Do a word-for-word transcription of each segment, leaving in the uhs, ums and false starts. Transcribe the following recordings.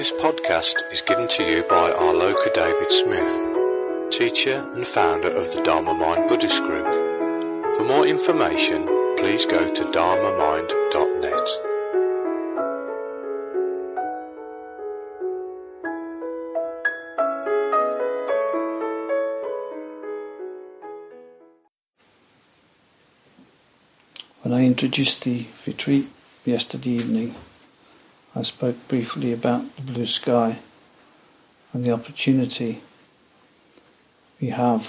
This podcast is given to you by Arloka David Smith, teacher and founder of the Dharma Mind Buddhist Group. For more information, please go to dharma mind dot net. When I introduced the retreat yesterday evening, I spoke briefly about the blue sky and the opportunity we have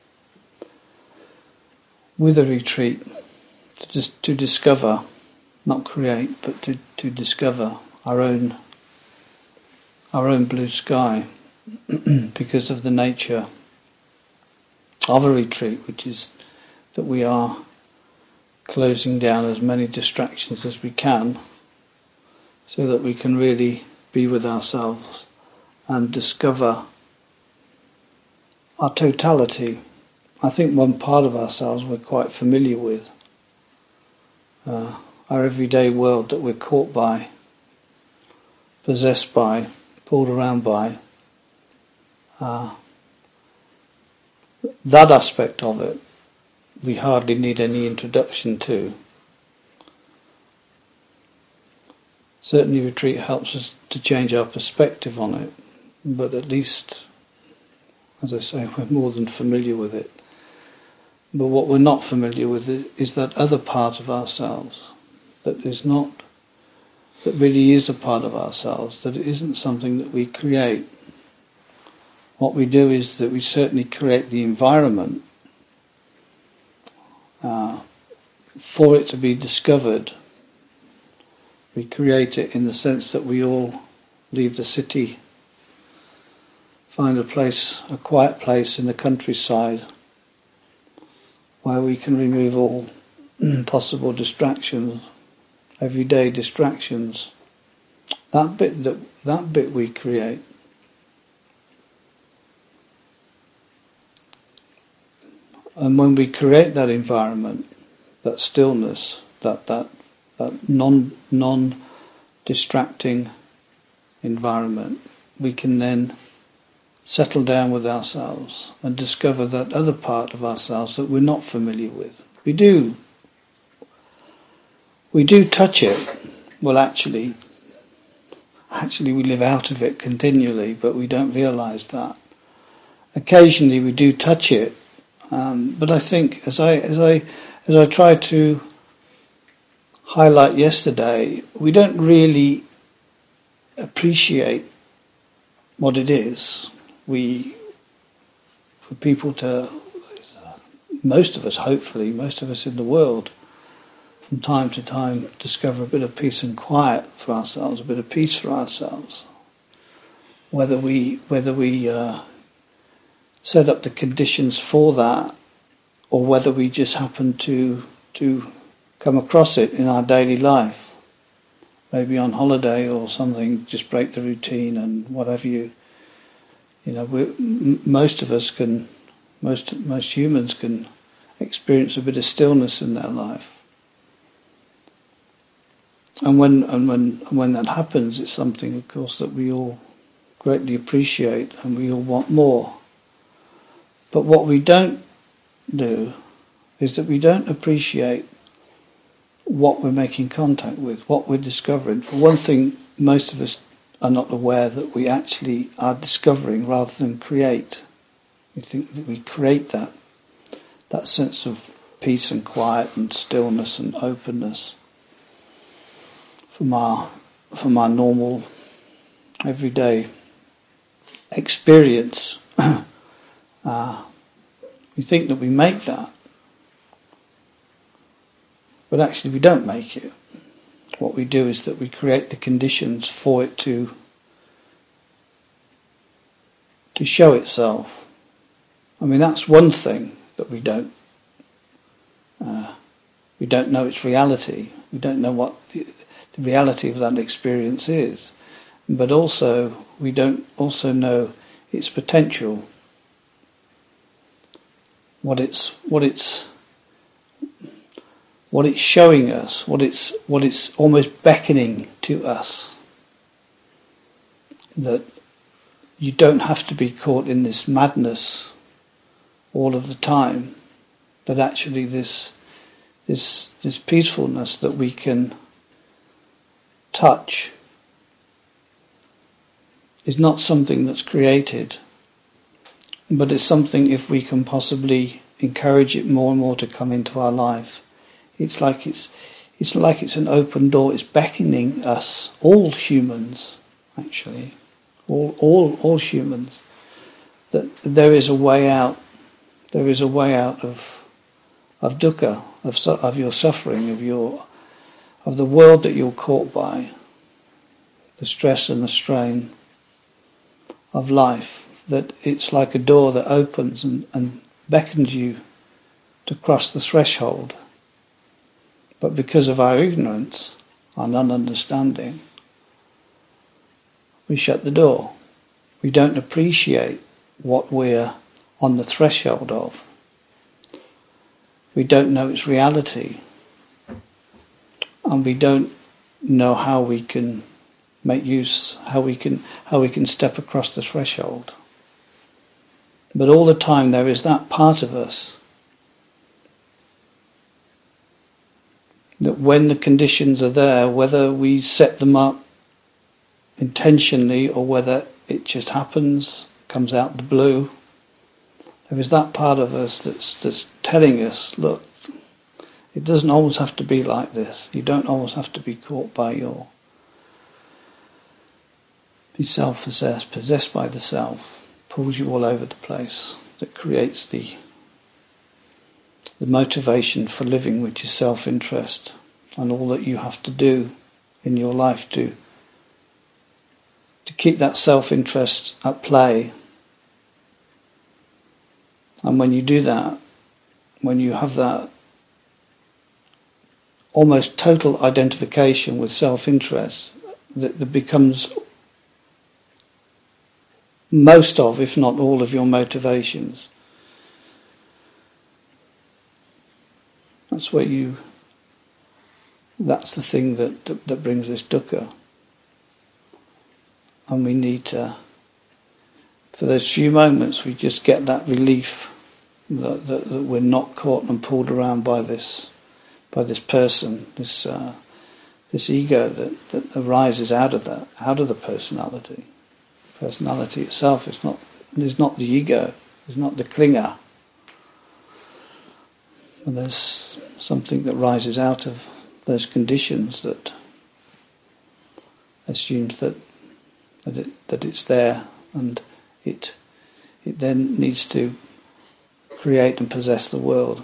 with a retreat to just to discover, not create, but to, to discover our own our own blue sky because of the nature of a retreat, which is that we are closing down as many distractions as we can so that we can really be with ourselves and discover our totality. I think one part of ourselves we're quite familiar with, uh, our everyday world that we're caught by, possessed by, pulled around by. Uh, that aspect of it we hardly need any introduction to. Certainly retreat helps us to change our perspective on it, but at least, as I say, we're more than familiar with it. But what we're not familiar with is that other part of ourselves that is not, that really is a part of ourselves, that it isn't something that we create. What we do is that we certainly create the environment uh, for it to be discovered. We create it in the sense that we all leave the city, find a place, a quiet place in the countryside where we can remove all possible distractions, everyday distractions. That bit that that bit we create. And when we create that environment, that stillness, that that that non non distracting environment, we can then settle down with ourselves and discover that other part of ourselves that we're not familiar with. We do we do touch it. Well, actually actually we live out of it continually, but we don't realise that. Occasionally we do touch it, um, but I think as I as I as I try to highlight yesterday, we don't really appreciate what it is. We, for people to, most of us, hopefully, most of us in the world, from time to time, discover a bit of peace and quiet for ourselves, a bit of peace for ourselves. Whether we, whether we uh, set up the conditions for that, or whether we just happen to to come across it in our daily life, maybe on holiday or something, just break the routine and whatever you, you know, we, m- most of us can, most most humans can experience a bit of stillness in their life. And when and when when that happens, it's something, of course, that we all greatly appreciate and we all want more. But what we don't do is that we don't appreciate what we're making contact with, what we're discovering. For one thing, most of us are not aware that we actually are discovering rather than create. We think that we create that, that sense of peace and quiet and stillness and openness from our, from our normal, everyday experience. uh, we think that we make that. But actually we don't make it. What we do is that we create the conditions for it to to show itself. I mean, that's one thing that we don't uh, we don't know its reality. We don't know what the, the reality of that experience is. But also we don't also know its potential. What it's what it's what it's showing us, what it's what it's almost beckoning to us. that you don't have to be caught in this madness all of the time, that actually this this this peacefulness that we can touch is not something that's created, but it's something, if we can possibly encourage it more and more to come into our life, it's like it's it's like it's an open door. It's beckoning us, all humans, actually, all all all humans, that there is a way out. There is a way out of of dukkha, of su- of your suffering, of your of the world that you're caught by, the stress and the strain of life. That it's like a door that opens and, and beckons you to cross the threshold. But because of our ignorance, our non-understanding, we shut the door. We don't appreciate what we're on the threshold of. We don't know its reality, and we don't know how we can make use, how we can how we can step across the threshold. But all the time there is that part of us that when the conditions are there, whether we set them up intentionally or whether it just happens, comes out of the blue, there is that part of us that's, that's telling us, look, it doesn't always have to be like this. You don't always have to be caught by your, be self-possessed, possessed by the self, pulls you all over the place, that creates the the motivation for living, which is self-interest, and all that you have to do in your life to to keep that self-interest at play. And when you do that, when you have that almost total identification with self-interest, that, that becomes most of, if not all of your motivations. That's where you, that's the thing that, that, that brings us dukkha. And we need to, for those few moments, we just get that relief that, that, that we're not caught and pulled around by this, by this person, this uh, this ego that, that arises out of that, out of the personality. Personality itself is not is not the ego, is not the clinger. And there's something that rises out of those conditions that assumes that that it that it's there, and it it then needs to create and possess the world.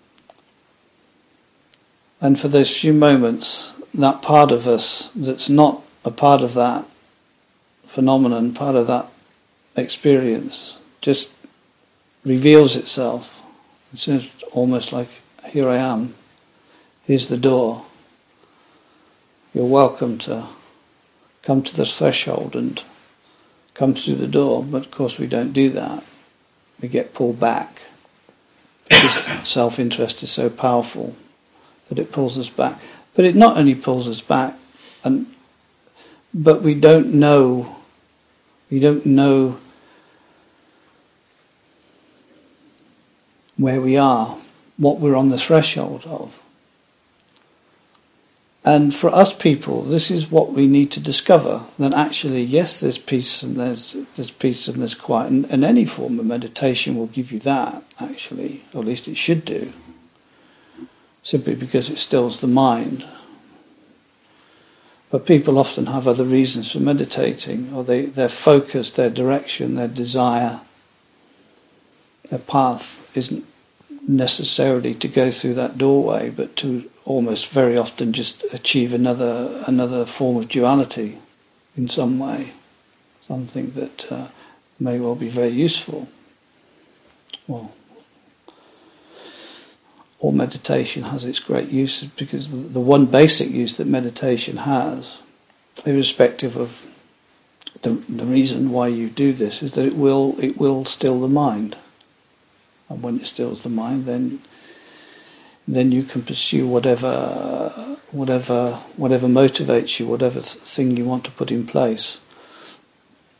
And for those few moments, that part of us that's not a part of that phenomenon, part of that experience, just reveals itself. It's almost like, here I am, here's the door. You're welcome to come to this threshold and come through the door, but of course we don't do that. We get pulled back because self-interest is so powerful that it pulls us back. But it not only pulls us back, and but we don't know, we don't know where we are, what we're on the threshold of. And for us people, this is what we need to discover, that actually, yes, there's peace and there's there's peace and there's quiet, and, and any form of meditation will give you that, actually, or at least it should do, simply because it stills the mind. But people often have other reasons for meditating, or they, their focus, their direction, their desire, their path isn't necessarily to go through that doorway, but to almost very often just achieve another another form of duality in some way, something that uh, may well be very useful. Well, all meditation has its great uses, because the one basic use that meditation has, irrespective of the, the reason why you do this, is that it will it will still the mind. And when it stills the mind, then then you can pursue whatever whatever whatever motivates you, whatever th- thing you want to put in place.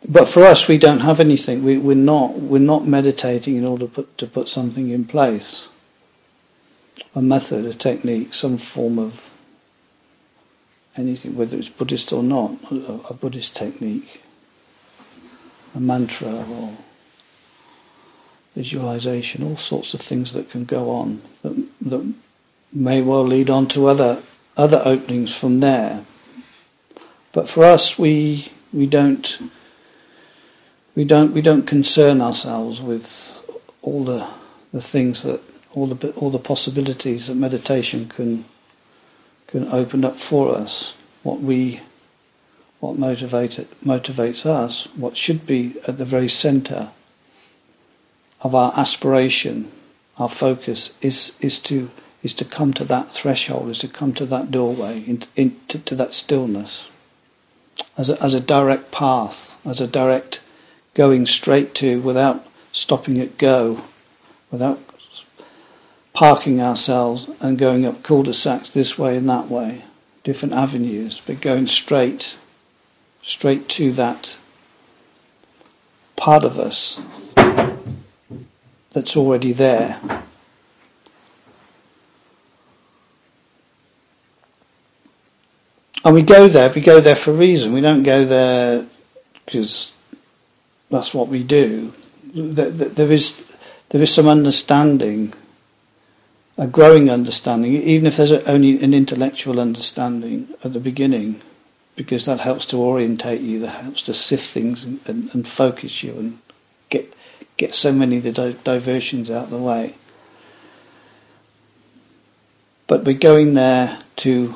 but for us, we don't have anything. We, we're not we're not meditating in order to put, to put something in place. A method, a technique, some form of anything, whether it's Buddhist or not, a, a Buddhist technique, a mantra or visualization, all sorts of things that can go on that, that may well lead on to other other openings from there. But for us, we we don't we don't we don't concern ourselves with all the the things that all the all the possibilities that meditation can can open up for us. What we what motivates motivates us, what should be at the very centre of our aspiration, our focus is is to is to come to that threshold, is to come to that doorway, into in, to, to that stillness, as a, as a direct path, as a direct going straight to, without stopping at go, without parking ourselves and going up cul-de-sacs this way and that way, different avenues, but going straight, straight to that part of us that's already there. And we go there, we go there for a reason. We don't go there because that's what we do. There is, there is some understanding, a growing understanding, even if there's only an intellectual understanding at the beginning, because that helps to orientate you, that helps to sift things and, and, and focus you and get get so many of the di- diversions out of the way. But we're going there to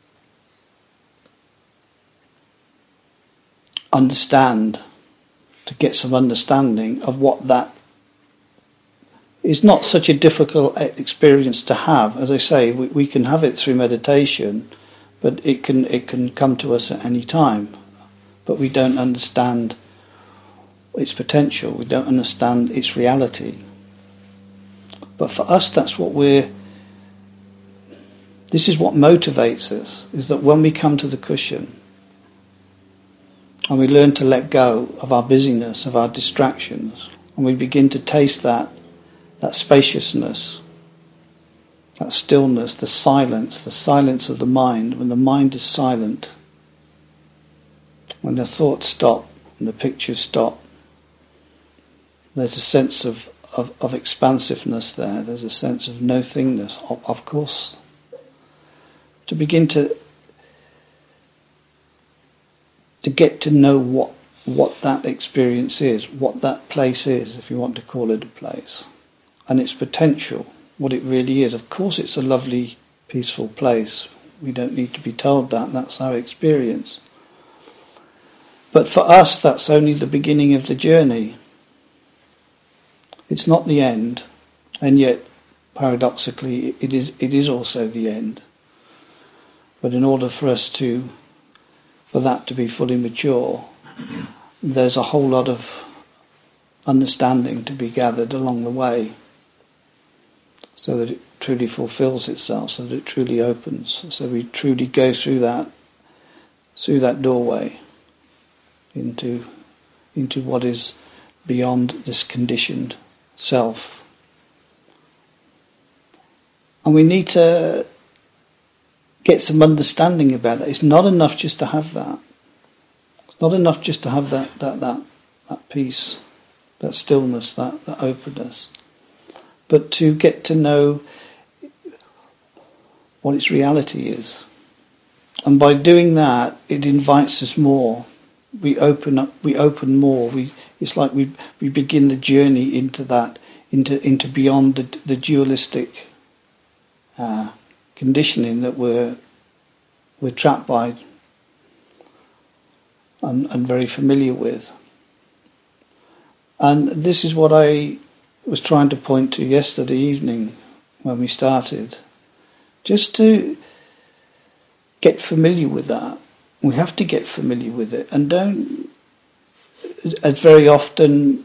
understand, to get some understanding of what that is. Not such a difficult experience to have. As I say, we, we can have it through meditation, but it can it can come to us at any time. But we don't understand its potential. We don't understand its reality. But for us, that's what we're. This is what motivates us: is that when we come to the cushion and we learn to let go of our busyness, of our distractions, and we begin to taste that that spaciousness, that stillness, the silence, the silence of the mind. When the mind is silent, when the thoughts stop and the pictures stop, there's a sense of, of, of expansiveness there. There's a sense of no-thingness, of, of course. To begin to to get to know what what that experience is, what that place is, if you want to call it a place, and its potential, what it really is. Of course it's a lovely, peaceful place. We don't need to be told that. That's our experience. But for us, that's only the beginning of the journey. It's not the end, and yet, paradoxically, it is it is also the end. But in order for us to, for that to be fully mature, there's a whole lot of understanding to be gathered along the way, so that it truly fulfills itself, so that it truly opens, so we truly go through that, through that doorway, into into what is beyond this conditioned self. And we need to get some understanding about that. It's not enough just to have that. It's not enough just to have that that that, that peace, that stillness, that, that openness. But to get to know what its reality is. And by doing that, it invites us more. We open up, we open more. We, it's like we we begin the journey into that, into into beyond the, the dualistic uh, conditioning that we're we're trapped by and, and very familiar with. And this is what I was trying to point to yesterday evening when we started. Just to get familiar with that. We have to get familiar with it, and don't, as very often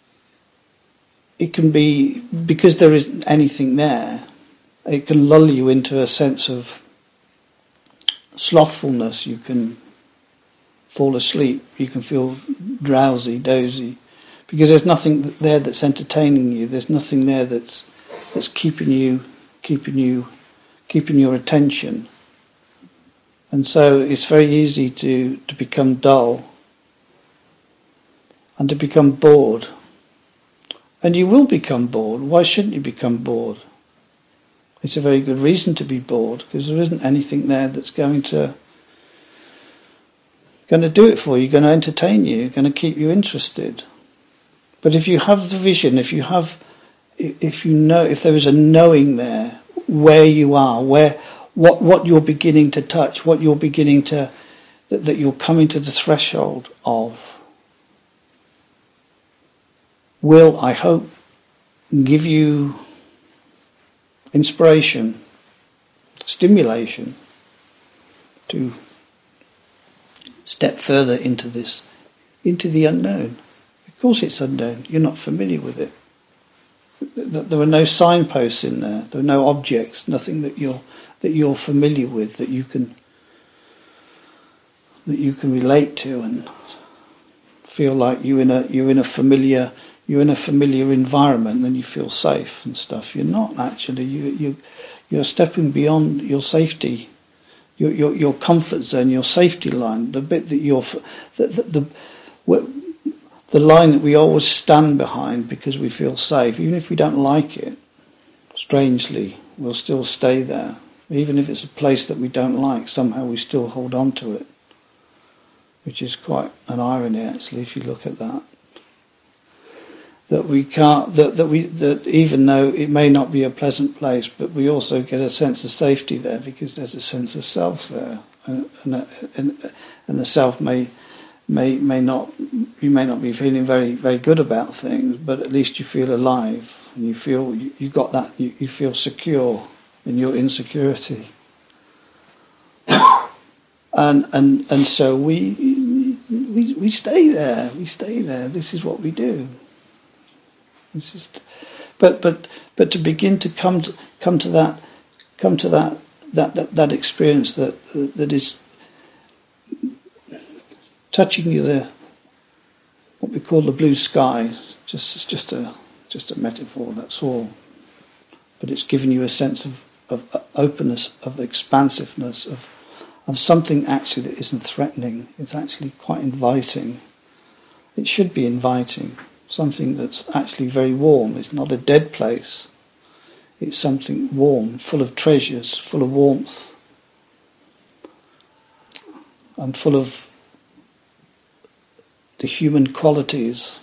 it can be, because there isn't anything there, it can lull you into a sense of slothfulness. You can fall asleep. You can feel drowsy, dozy, because there's nothing there that's entertaining you. There's nothing there that's that's keeping you, keeping you, keeping your attention. And so it's very easy to, to become dull and to become bored. And you will become bored. Why shouldn't you become bored? It's a very good reason to be bored, because there isn't anything there that's going to going to do it for you, going to entertain you, going to keep you interested. But if you have the vision, if you have, if you know, if there is a knowing there, where you are, where what what you're beginning to touch, what you're beginning to, that, that you're coming to the threshold of, will, I hope, give you inspiration, stimulation to step further into this, into the unknown. Of course it's unknown. You're not familiar with it. There are no signposts in there. There are no objects, nothing that you're that you're familiar with, that you can that you can relate to and feel like you're in a you're in a familiar you're in a familiar environment and you feel safe and stuff. You're not actually. You you you're stepping beyond your safety, your your your comfort zone, your safety line, the bit that you're the the, the the line that we always stand behind because we feel safe, even if we don't like it. Strangely, we'll still stay there. Even if it's a place that we don't like, somehow we still hold on to it. Which is quite an irony, actually, if you look at that. That we can't, that, that we, that even though it may not be a pleasant place, but we also get a sense of safety there because there's a sense of self there. And, and, and, and the self may, may, may not, you may not be feeling very, very good about things, but at least you feel alive and you feel, you, you got that, you, you feel secure in your insecurity. And, and, and so we, we, we stay there, we stay there. This is what we do. It's just, but, but, but to begin to come to, come to that, come to that, that, that, that experience that, that is touching you, the, what we call the blue sky. Just, it's just a, just a metaphor, that's all. But it's given you a sense of, of openness, of expansiveness, of, of something actually that isn't threatening. It's actually quite inviting. It should be inviting. Something that's actually very warm. It's not a dead place. It's something warm, full of treasures, full of warmth, and full of the human qualities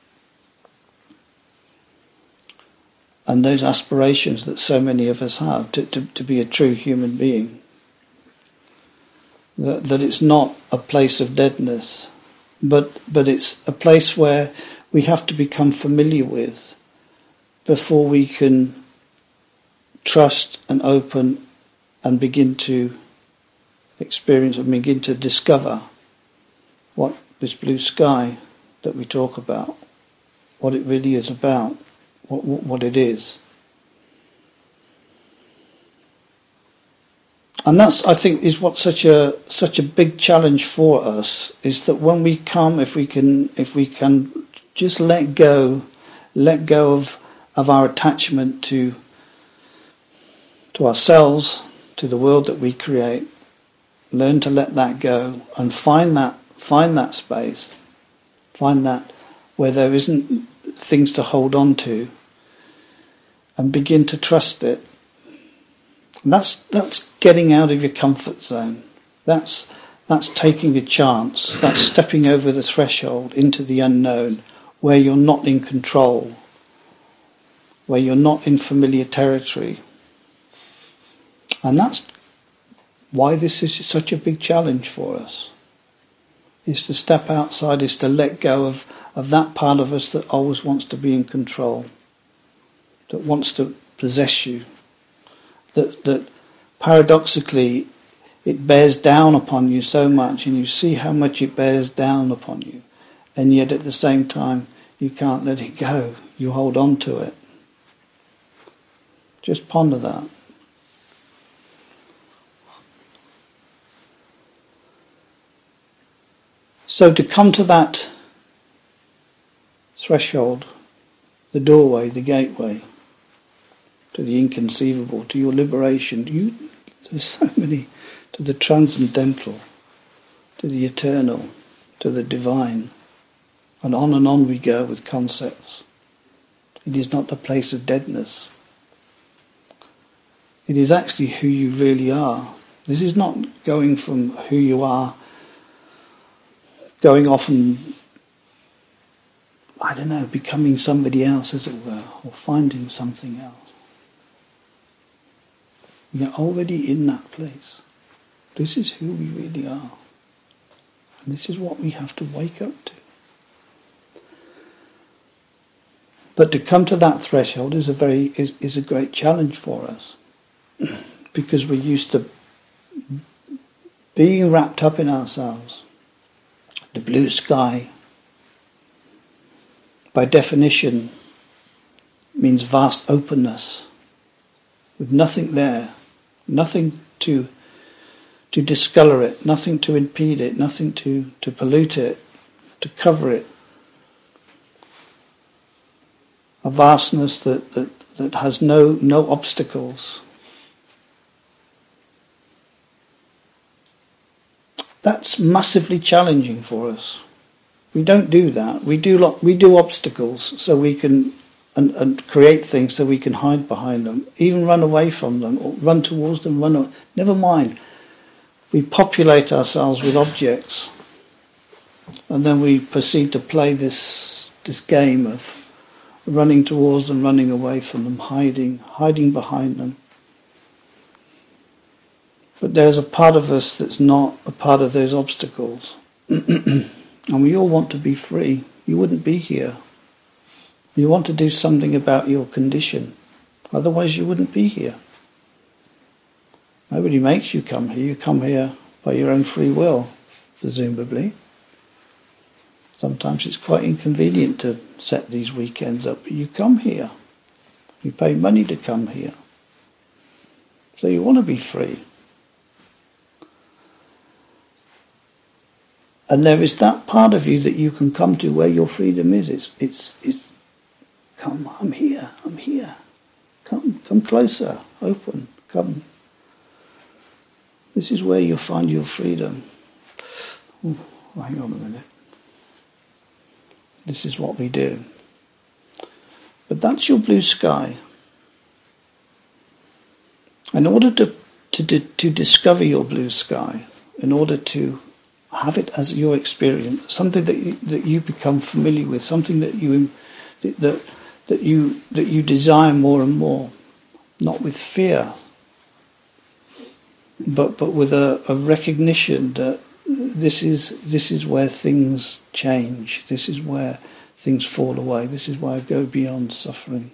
and those aspirations that so many of us have to, to, to be a true human being. That, that it's not a place of deadness, but but it's a place where we have to become familiar with before we can trust and open and begin to experience and begin to discover what this blue sky that we talk about, what it really is about, what, what it is. And that's, I think, is what such a such a big challenge for us, is that when we come, if we can if we can just let go, let go of of our attachment to to ourselves, to the world that we create, learn to let that go and find that find that space, find that where there isn't things to hold on to, and begin to trust it. And that's that's getting out of your comfort zone. That's that's taking a chance. That's stepping over the threshold into the unknown, where you're not in control, where you're not in familiar territory. And that's why this is such a big challenge for us, is to step outside, is to let go of, of that part of us that always wants to be in control, that wants to possess you, that, that paradoxically it bears down upon you so much, and you see how much it bears down upon you, and yet at the same time you can't let it go. You hold on to it. Just ponder that. So to come to that threshold, the doorway, the gateway, to the inconceivable, to your liberation, you, there's so many, to the transcendental, to the eternal, to the divine, and on and on we go with concepts. It is not the place of deadness. It is actually who you really are. This is not going from who you are, going off and, I don't know, becoming somebody else, as it were, or finding something else. You're already in that place. This is who we really are. And this is what we have to wake up to. But to come to that threshold is a very is, is a great challenge for us. Because we're used to being wrapped up in ourselves. The blue sky, by definition, means vast openness, with nothing there, nothing to to discolour it, nothing to impede it, nothing to, to pollute it, to cover it. A vastness that, that, that has no no obstacles. That's massively challenging for us. We don't do that. We do lo- we do obstacles so we can and, and create things so we can hide behind them, even run away from them, or run towards them. Run. Away. Never mind. We populate ourselves with objects, and then we proceed to play this this game of running towards them, running away from them, hiding, hiding behind them. But there's a part of us that's not a part of those obstacles. And we all want to be free. You wouldn't be here. You want to do something about your condition. Otherwise you wouldn't be here. Nobody makes you come here. You come here by your own free will, presumably. Sometimes it's quite inconvenient to set these weekends up, but you come here. You pay money to come here. So you want to be free. And there is that part of you that you can come to where your freedom is. It's, it's, it's, come, I'm here, I'm here. Come, come closer, open, come. This is where you'll find your freedom. Ooh, hang on a minute. This is what we do. But that's your blue sky. In order to, to, to discover your blue sky, in order to have it as your experience, something that you, that you become familiar with, something that you that that you that you desire more and more, not with fear, but but with a, a recognition that this is this is where things change. This is where things fall away. This is where I go beyond suffering.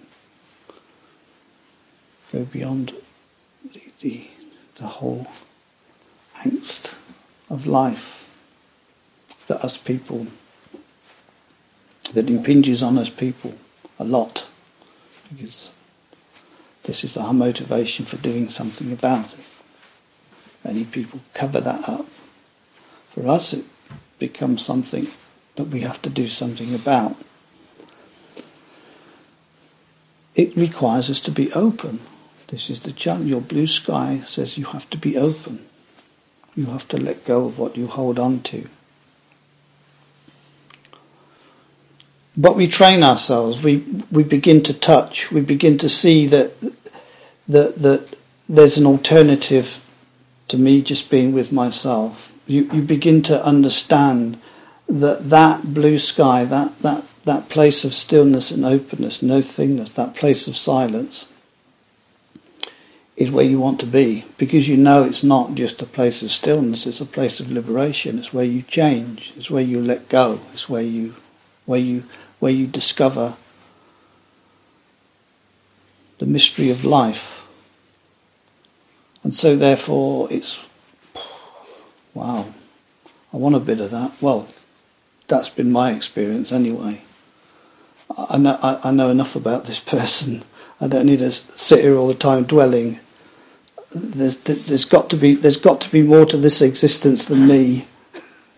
Go beyond the the, the whole angst of life that us people, that impinges on us people a lot, because this is our motivation for doing something about it. Many people cover that up. For us it becomes something that we have to do something about. It requires us to be open. This is the challenge. Your blue sky says you have to be open. You have to let go of what you hold on to. But we train ourselves. We we begin to touch. We begin to see that that that there's an alternative to me just being with myself. You you begin to understand that that blue sky, that that that place of stillness and openness, no thingness, that place of silence, is where you want to be, because you know it's not just a place of stillness. It's a place of liberation. It's where you change. It's where you let go. It's where you where you where you discover the mystery of life. And so therefore it's, wow, I want a bit of that. Well, that's been my experience anyway. I know, I, I know enough about this person. I don't need to sit here all the time dwelling. There's, there's got to be, there's got to be more to this existence than me.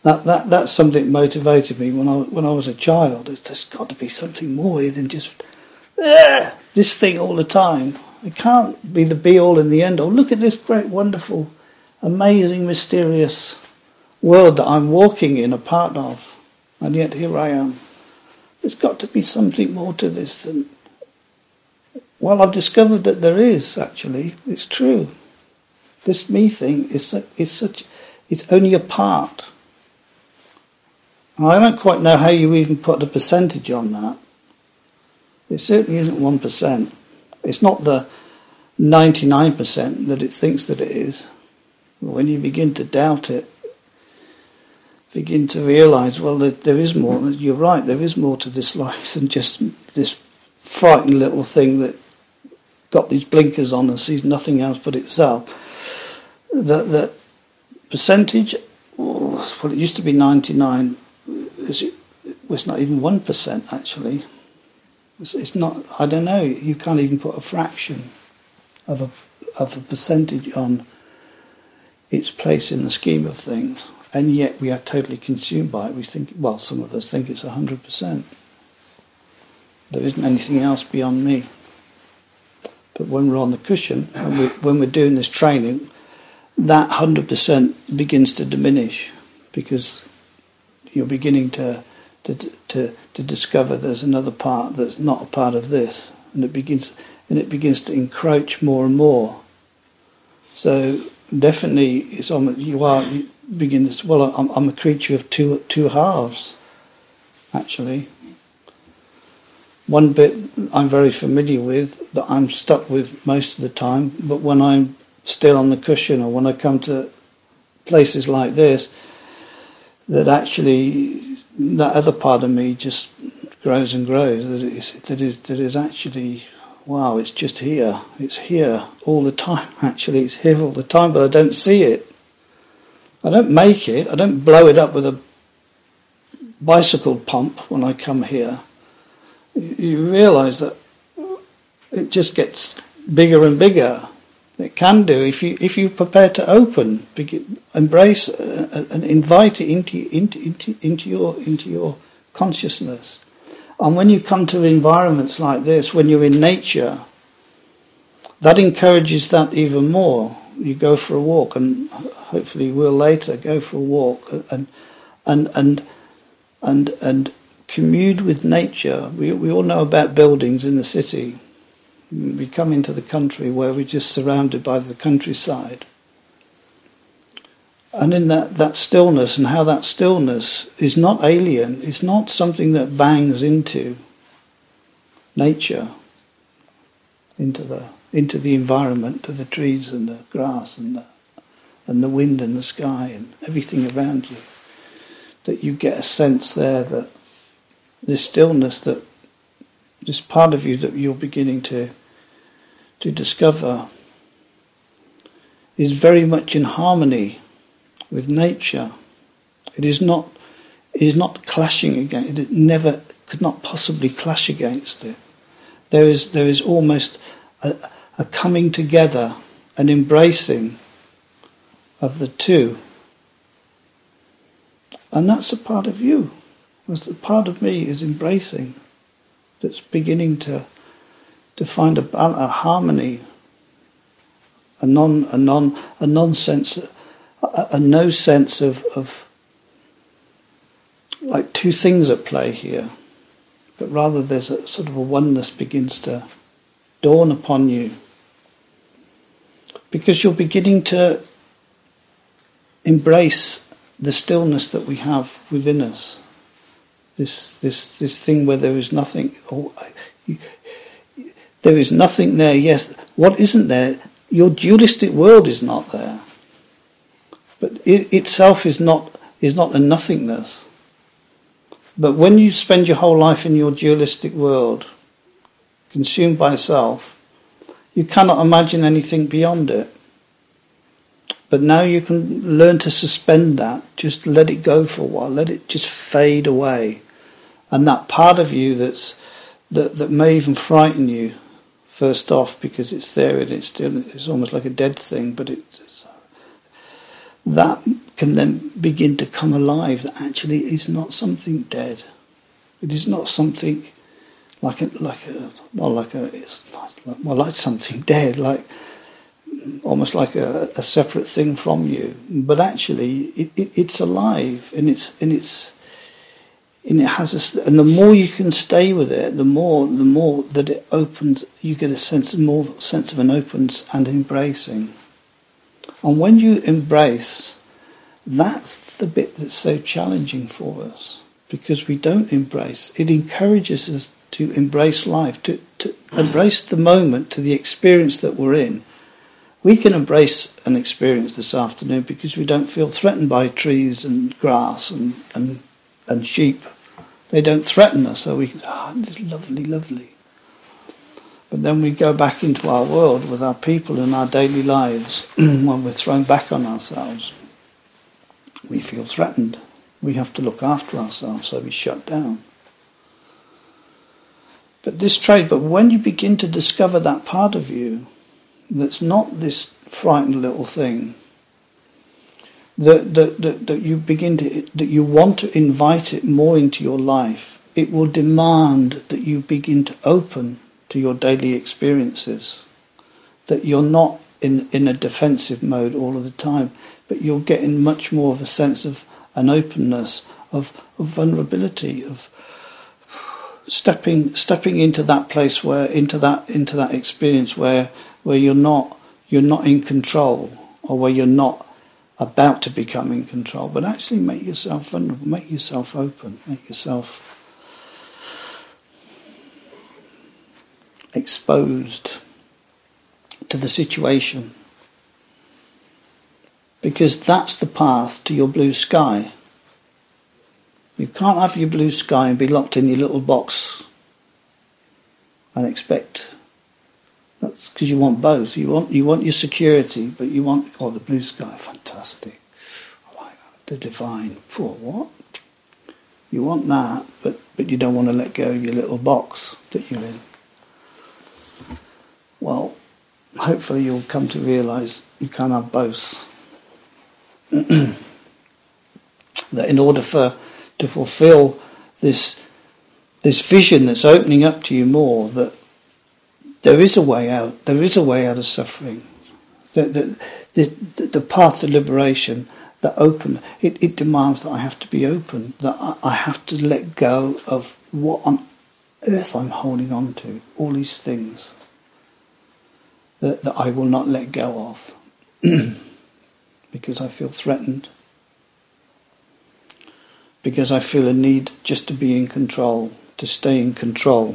That that that's something that motivated me when I when I was a child. There's got to be something more here than just ah, this thing all the time. It can't be the be all and the end all. Look at this great, wonderful, amazing, mysterious world that I'm walking in, a part of, and yet here I am. There's got to be something more to this than. Well, I've discovered that there is. Actually, it's true. This me thing is is such. It's only a part. And I don't quite know how you even put a percentage on that. It certainly isn't one percent. It's not the ninety-nine percent that it thinks that it is. When you begin to doubt it, begin to realise, well, there, there is more. You're right, there is more to this life than just this frightened little thing that got these blinkers on and sees nothing else but itself. That, that percentage, oh, well, it used to be ninety-nine. It was not even one percent actually. It's, it's not. I don't know. You can't even put a fraction of a of a percentage on its place in the scheme of things, and yet we are totally consumed by it. We think, well, some of us think it's a hundred percent. There isn't anything else beyond me. But when we're on the cushion, and we, when we're doing this training, that hundred percent begins to diminish because you're beginning to, to to to discover there's another part that's not a part of this, and it begins and it begins to encroach more and more. So definitely, it's almost, you are you begin to, well, I'm, I'm a creature of two two halves. Actually, one bit I'm very familiar with that I'm stuck with most of the time, but when I'm still on the cushion or when I come to places like this, that actually that other part of me just grows and grows. That is, that is, that is actually, wow, it's just here. It's here all the time. Actually, it's here all the time, but I don't see it. I don't make it. I don't blow it up with a bicycle pump when I come here. You realise that it just gets bigger and bigger. It can do if you if you prepare to open, begin, embrace, uh, and invite it into into into into your into your consciousness. And when you come to environments like this, when you're in nature, that encourages that even more. You go for a walk, and hopefully we'll later go for a walk and and and and and commune with nature. We we all know about buildings in the city. We come into the country where we're just surrounded by the countryside. And in that, that stillness, and how that stillness is not alien, it's not something that bangs into nature, into the into the environment, to the trees and the grass and the and the wind and the sky and everything around you. That you get a sense there that this stillness, that this part of you that you're beginning to to discover is very much in harmony with nature. It is not it is not clashing against it. It never could not possibly clash against it. There is there is almost a, a coming together, an embracing of the two. And that's a part of you. That's the part of me is embracing, that's beginning to to find a, a harmony, a non a non a non sense, a, a no sense of of like two things at play here, but rather there's a sort of a oneness begins to dawn upon you, because you're beginning to embrace the stillness that we have within us. This this this thing where there is nothing. Oh, you, there is nothing there. Yes, what isn't there? Your dualistic world is not there, but it itself is not is not a nothingness. But when you spend your whole life in your dualistic world, consumed by self, you cannot imagine anything beyond it. But now you can learn to suspend that, just let it go for a while, let it just fade away. And that part of you that's that, that may even frighten you first off, because it's there and it's still it's almost like a dead thing, but it's, it's that can then begin to come alive, that actually is not something dead. It is not something like a, like a, well, like a, it's like, well, like something dead, like almost like a, a separate thing from you. But actually, it, it, it's alive, and it's and it's and it has a, and the more you can stay with it, the more the more that it opens. You get a sense more sense of an openness and embracing. And when you embrace, that's the bit that's so challenging for us, because we don't embrace. It encourages us to embrace life, to, to embrace the moment, to the experience that we're in. We can embrace an experience this afternoon because we don't feel threatened by trees and grass and, and, and sheep. They don't threaten us, so we can say, oh, this is lovely, lovely. But then we go back into our world with our people and our daily lives. When we're thrown back on ourselves, we feel threatened. We have to look after ourselves, so we shut down. But this trade, but when you begin to discover that part of you that's not this frightened little thing, that that that, that you begin to that you want to invite it more into your life, it will demand that you begin to open to your daily experiences. That you're not in in a defensive mode all of the time, but you're getting much more of a sense of an openness, of, of vulnerability, of stepping stepping into that place where into that into that experience where where you're not you're not in control, or where you're not about to become in control, but actually make yourself vulnerable, make yourself open, make yourself exposed to the situation. Because that's the path to your blue sky. You can't have your blue sky and be locked in your little box and expect. That's because you want both. You want you want your security, but you want oh the blue sky, fantastic. I like that. The divine. For what? You want that, but but you don't want to let go of your little box that you're in. Well, hopefully you'll come to realise you can't have both. That in order for to fulfill this this vision that's opening up to you more, that there is a way out. There is a way out of suffering. The the the, the path to liberation, that open. It, it demands that I have to be open. That I, I have to let go of what on earth I'm holding on to. All these things that that I will not let go of. Because I feel threatened. Because I feel a need just to be in control, to stay in control.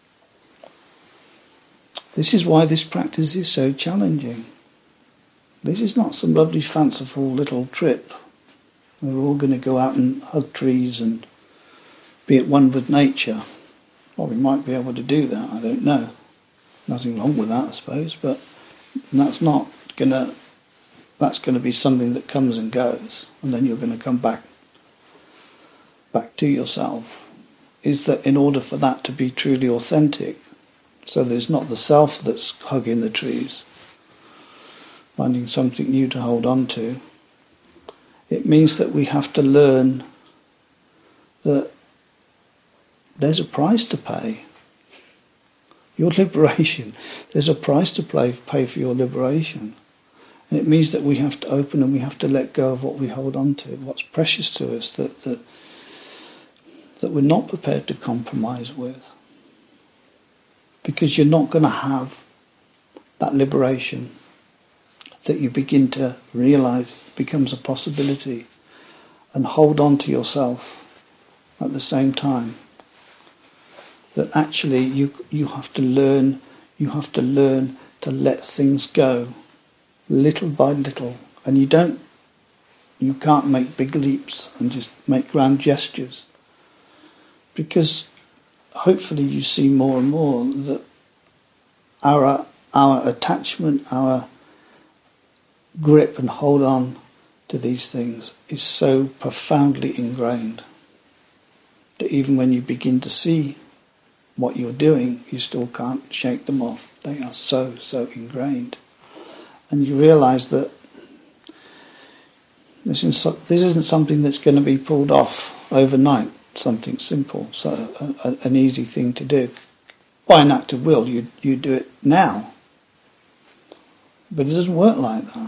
This is why this practice is so challenging. This is not some lovely fanciful little trip. We're all going to go out and hug trees and be at one with nature. Well, we might be able to do that, I don't know. Nothing wrong with that, I suppose, but that's not going to That's going to be something that comes and goes, and then you're going to come back back to yourself. Is that in order for that to be truly authentic, so there's not the self that's hugging the trees, finding something new to hold on to, it means that we have to learn that there's a price to pay. Your liberation, there's a price to pay, pay for your liberation. And it means that we have to open and we have to let go of what we hold on to, what's precious to us, that that, that we're not prepared to compromise with. Because you're not going to have that liberation that you begin to realise becomes a possibility, and hold on to yourself at the same time. That actually you you have to learn, you have to learn to let things go. Little by little, and you don't, you can't make big leaps and just make grand gestures, because hopefully you see more and more that our our attachment, our grip and hold on to these things is so profoundly ingrained that even when you begin to see what you're doing, you still can't shake them off. They are so so ingrained. And you realise that This isn't, so, this isn't something that's going to be pulled off overnight, something simple, so a, a, an easy thing to do. By an act of will, you you do it now. But it doesn't work like that.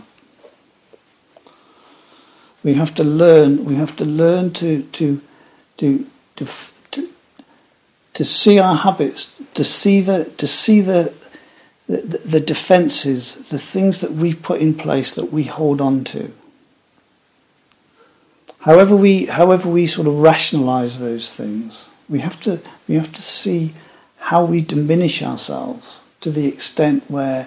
We have to learn, we have to learn to to to to to, to see our habits, to see the to see the The, the defences, the things that we put in place that we hold on to. However we, however we sort of rationalise those things, we have to, we have to see how we diminish ourselves to the extent where,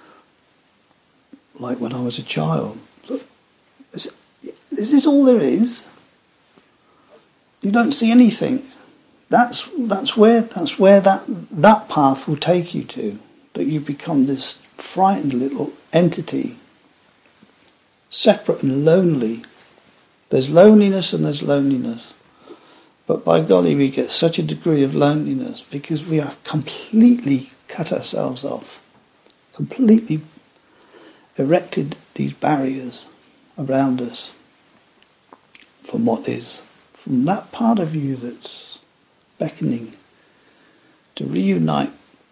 like when I was a child, look, is, is this all there is? You don't see anything. That's that's where that's where that that path will take you to. That you become this frightened little entity, separate and lonely. There's loneliness and there's loneliness. But by golly, we get such a degree of loneliness because we have completely cut ourselves off, completely erected these barriers around us from what is, from that part of you that's beckoning to reunite.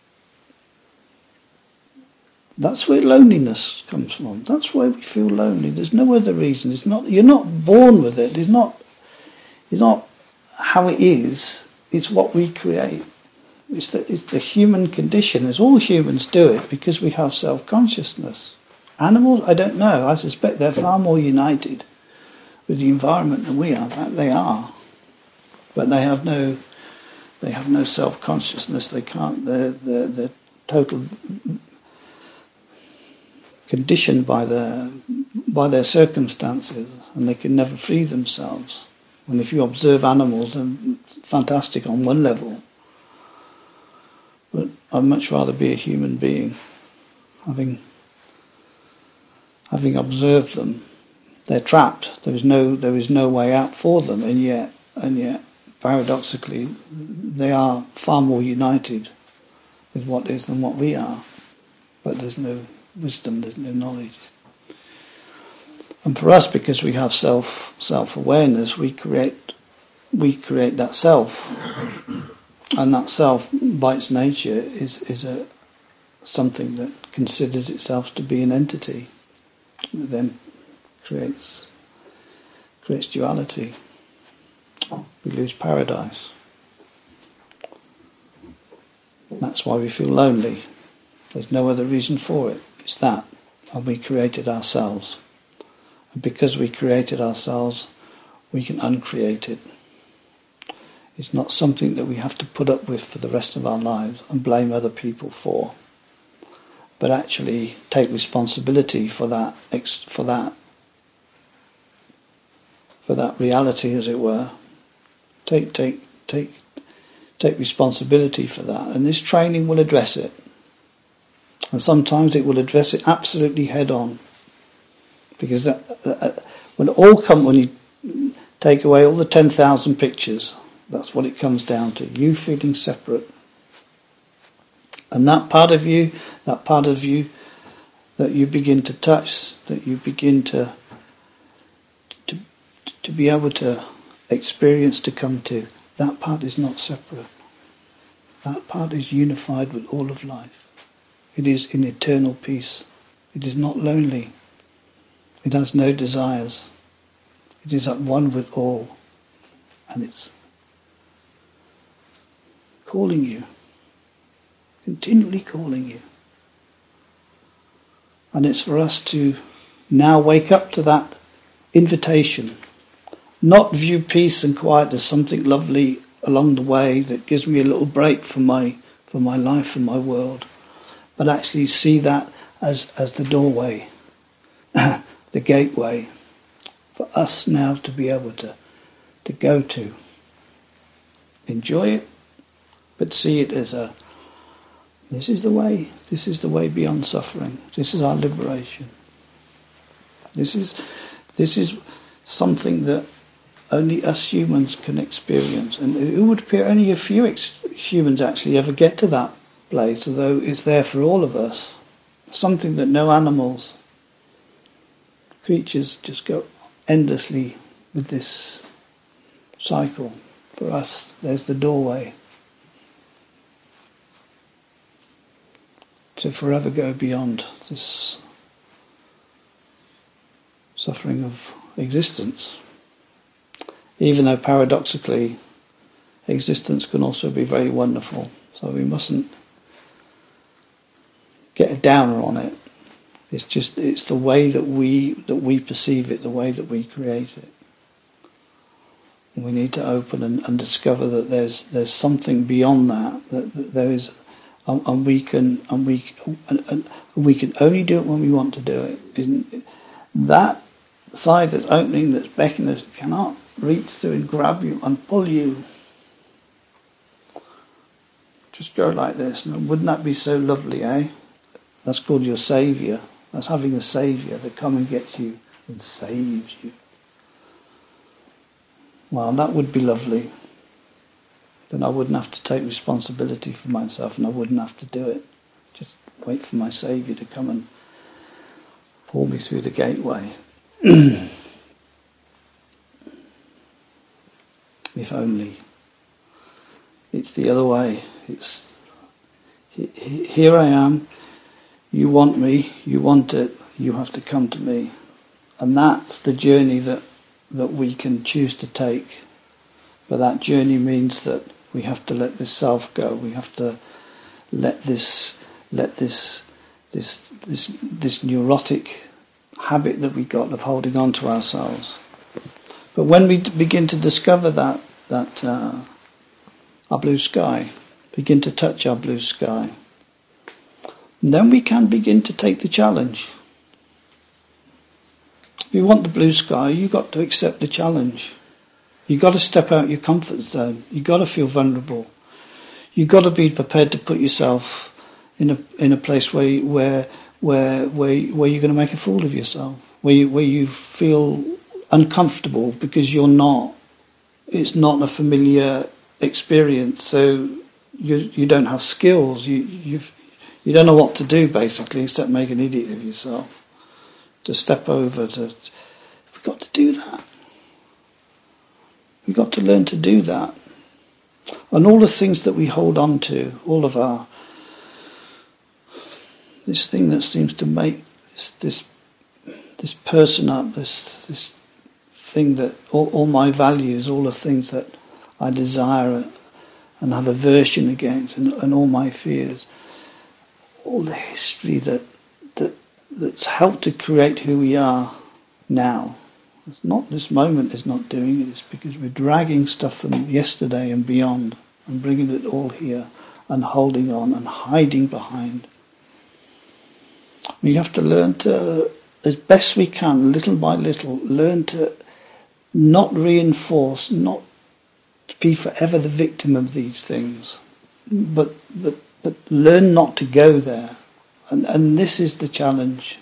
That's where loneliness comes from. That's why we feel lonely. There's no other reason. It's not. You're not born with it. It's not. It's not how it is. It's what we create. It's the, it's the human condition. As all humans do it because we have self-consciousness. Animals, I don't know. I suspect they're far more united with the environment than we are. That they are, but they have no. They have no self-consciousness. They can't. They're they're, they're total. Conditioned by their by their circumstances, and they can never free themselves. And if you observe animals, they're fantastic on one level, but I'd much rather be a human being, having having observed them. They're trapped. There is no there is no way out for them, and yet and yet paradoxically, they are far more united with what is than what we are. But there's no wisdom, there's no knowledge. And for us, because we have self self awareness, we create we create that self, and that self, by its nature, is is a something that considers itself to be an entity. It then creates creates duality. We lose paradise. That's why we feel lonely. There's no other reason for it. It's that. And we created ourselves. And because we created ourselves, we can uncreate it. It's not something that we have to put up with for the rest of our lives and blame other people for. But actually take responsibility for that, for that, for that reality, as it were. Take, take, take, take responsibility for that. And this training will address it. And sometimes it will address it absolutely head on. Because that, uh, when it all come, when you take away all the ten thousand pictures, that's what it comes down to. You feeling separate. And that part of you, that part of you that you begin to touch, that you begin to, to, to be able to experience, to come to, that part is not separate. That part is unified with all of life. It is in eternal peace. It is not lonely. It has no desires. It is at one with all. And it's calling you. Continually calling you. And it's for us to now wake up to that invitation. Not view peace and quiet as something lovely along the way that gives me a little break from my from my life and my world. But actually see that as, as the doorway, the gateway, for us now to be able to, to go to. Enjoy it, but see it as a, this is the way, this is the way beyond suffering. This is our liberation. This is, this is something that only us humans can experience. And it would appear only a few ex- humans actually ever get to that place, although it's there for all of us. Something that no animals, creatures just go endlessly with this cycle. For us, there's the doorway to forever go beyond this suffering of existence. Even though paradoxically, existence can also be very wonderful. So we mustn't get a downer on it. It's just, it's the way that we, that we perceive it, the way that we create it. And we need to open and, and discover that there's, there's something beyond that, that, that there is, and, and we can, and we, and, and we can only do it when we want to do it. In, that side that's opening, that's beckoning us, cannot reach through and grab you and pull you. Just go like this. And wouldn't that be so lovely, eh? That's called your saviour. That's having a saviour that come and gets you and saves you. Well, that would be lovely. Then I wouldn't have to take responsibility for myself and I wouldn't have to do it. Just wait for my saviour to come and pull me through the gateway. If only. It's the other way. It's here I am. You want me. You want it. You have to come to me. And that's the journey that that we can choose to take. But that journey means that we have to let this self go. We have to let this let this this this this neurotic habit that we got of holding on to ourselves. But when we begin to discover that that uh, our blue sky, begin to touch our blue sky, then we can begin to take the challenge. If you want the blue sky, you've got to accept the challenge. You've got to step out your comfort zone. You've got to feel vulnerable. You've got to be prepared to put yourself in a in a place where where where where where you're going to make a fool of yourself, where you where you feel uncomfortable because you're not. It's not a familiar experience, so you you don't have skills. You you you don't know what to do basically, except make an idiot of yourself. To step over, to we've got to do that. We've got to learn to do that. And all the things that we hold on to, all of our, this thing that seems to make this this, this person up, this this thing that, all, all my values, all the things that I desire and have aversion against, and, and all my fears, all the history that that that's helped to create who we are now. It's not this moment is not doing it, it's because we're dragging stuff from yesterday and beyond and bringing it all here and holding on and hiding behind. We have to learn to, as best we can, little by little, learn to not reinforce, not to be forever the victim of these things, but but, but learn not to go there. And, and this is the challenge,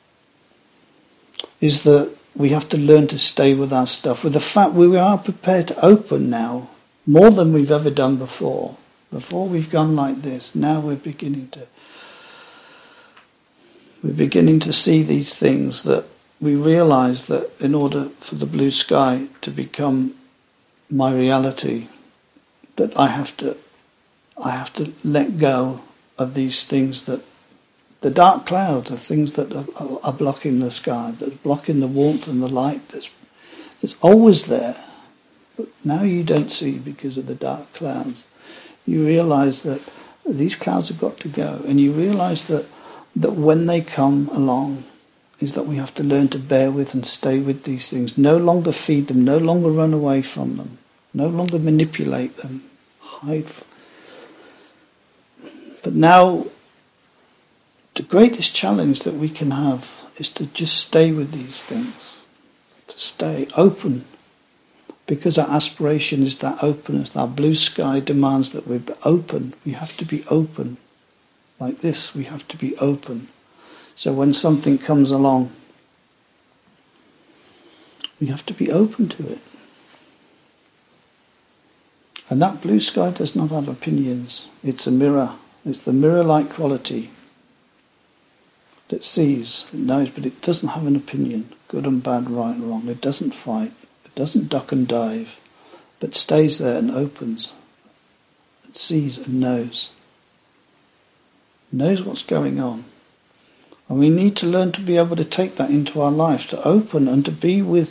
is that we have to learn to stay with our stuff, with the fact we are prepared to open now, more than we've ever done before. Before we've gone like this, now we're beginning to, we're beginning to see these things that we realise that in order for the blue sky to become my reality, that I have to, I have to let go of these things that the dark clouds are things that are, are blocking the sky, that are blocking the warmth and the light that's, that's always there. But now you don't see because of the dark clouds. You realise that these clouds have got to go. And you realise that, that when they come along, is that we have to learn to bear with and stay with these things. No longer feed them, no longer run away from them, no longer manipulate them, hide. But now, the greatest challenge that we can have is to just stay with these things, to stay open, because our aspiration is that openness. Our blue sky demands that we're open. We have to be open. Like this, we have to be open. So when something comes along, we have to be open to it. And that blue sky does not have opinions. It's a mirror. It's the mirror-like quality that sees, it knows, but it doesn't have an opinion, good and bad, right and wrong. It doesn't fight, it doesn't duck and dive, but stays there and opens, and sees and knows. Knows what's going on. And we need to learn to be able to take that into our life, to open and to be with.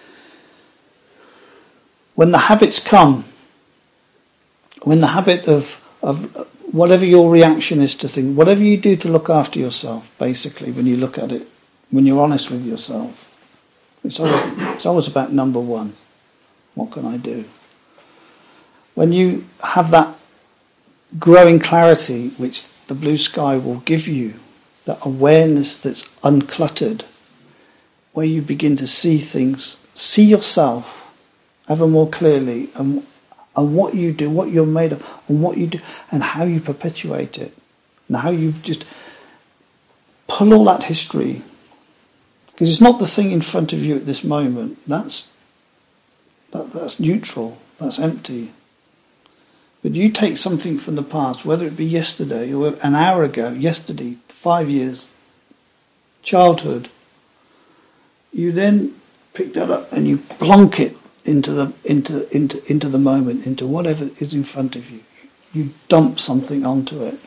When the habits come, when the habit of, of whatever your reaction is to things, whatever you do to look after yourself, basically, when you look at it, when you're honest with yourself, it's always, it's always about number one. What can I do? When you have that growing clarity, which the blue sky will give you, that awareness that's uncluttered, where you begin to see things, see yourself ever more clearly, and and what you do, what you're made of, and what you do, and how you perpetuate it, and how you just pull all that history, because it's not the thing in front of you at this moment. That's that, that's neutral. That's empty. But you take something from the past, whether it be yesterday or an hour ago, yesterday, five years, childhood. You then pick that up and you plonk it into the into into into the moment, into whatever is in front of you. You dump something onto it.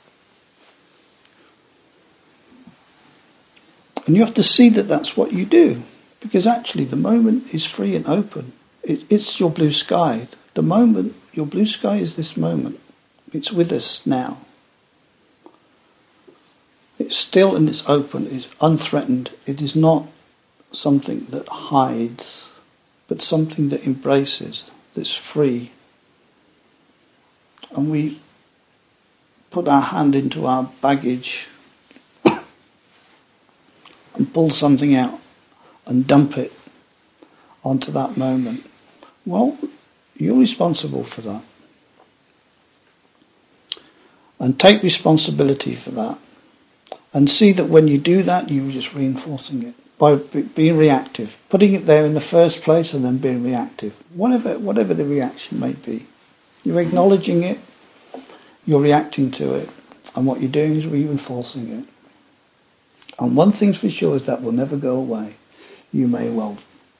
And you have to see that that's what you do, because actually the moment is free and open. It, it's your blue sky. The moment, your blue sky is this moment. It's with us now. It's still and it's open. It's unthreatened. It is not something that hides, but something that embraces, that's free. And we put our hand into our baggage and pull something out and dump it onto that moment. Well, you're responsible for that. And take responsibility for that. And see that when you do that, you're just reinforcing it. By being reactive. Putting it there in the first place and then being reactive. Whatever whatever the reaction may be. You're acknowledging it. You're reacting to it. And what you're doing is reinforcing it. And one thing's for sure is that will never go away. You may well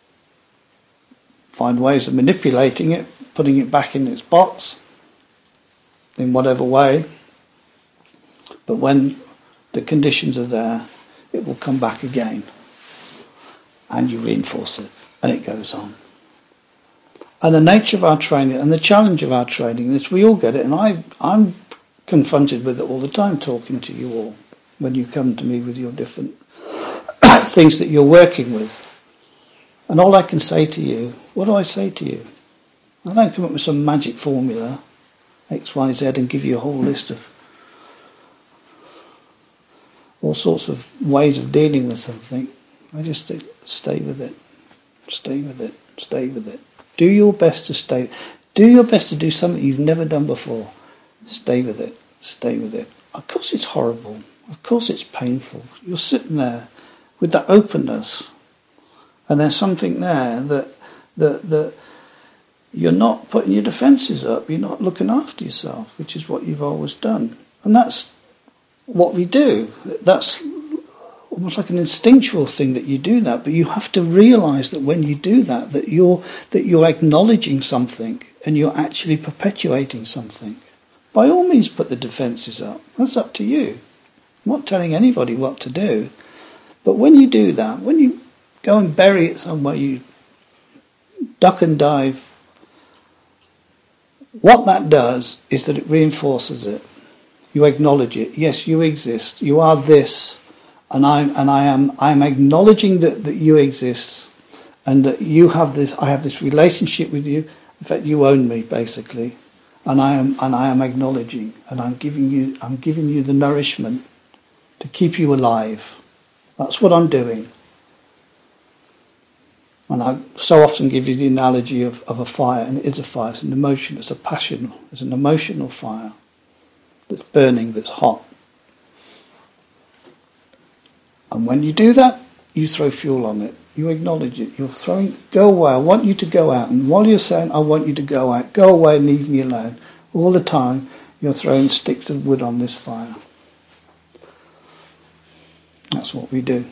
find ways of manipulating it, putting it back in its box, in whatever way. But when the conditions are there, it will come back again. And you reinforce it. And it goes on. And the nature of our training and the challenge of our training is we all get it. And I, I'm confronted with it all the time, talking to you all, when you come to me with your different things that you're working with. And all I can say to you, what do I say to you? I don't come up with some magic formula, X, Y, Z, and give you a whole list of all sorts of ways of dealing with something. I just say, stay with it, stay with it, stay with it. Do your best to stay. Do your best to do something you've never done before. Stay with it, stay with it. Of course it's horrible. Of course it's painful. You're sitting there with that openness, and there's something there that that that you're not putting your defences up. You're not looking after yourself, which is what you've always done, and that's what we do. That's almost like an instinctual thing that you do that, but you have to realise that when you do that, that you're that you're acknowledging something and you're actually perpetuating something. By all means, put the defences up. That's up to you. I'm not telling anybody what to do. But when you do that, when you go and bury it somewhere, you duck and dive, what that does is that it reinforces it. You acknowledge it. Yes, you exist. You are this, and I and I am I am acknowledging that, that you exist, and that you have this. I have this relationship with you. In fact, you own me, basically, and I am and I am acknowledging, and I'm giving you I'm giving you the nourishment to keep you alive. That's what I'm doing. And I so often give you the analogy of, of a fire, and it is a fire. It's an emotion. It's a passion. It's an emotional fire that's burning, that's hot. And when you do that, you throw fuel on it. You acknowledge it. You're throwing, go away. I want you to go out. And while you're saying, I want you to go out, go away and leave me alone, all the time you're throwing sticks of wood on this fire. That's what we do.